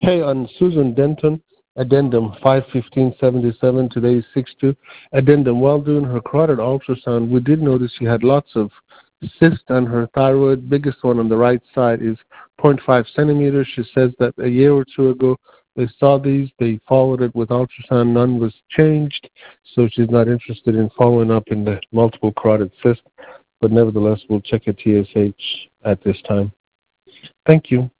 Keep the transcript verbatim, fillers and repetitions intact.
Hey, on Susan Denton, addendum five fifteen seventy-seven, today is six two. Addendum, while doing her carotid ultrasound, we did notice she had lots of cysts on her thyroid. Biggest one on the right side is zero point five centimeters. She says that a year or two ago they saw these, they followed it with ultrasound, none was changed, so she's not interested in following up in the multiple carotid cysts, but nevertheless we'll check a T S H at this time. Thank you.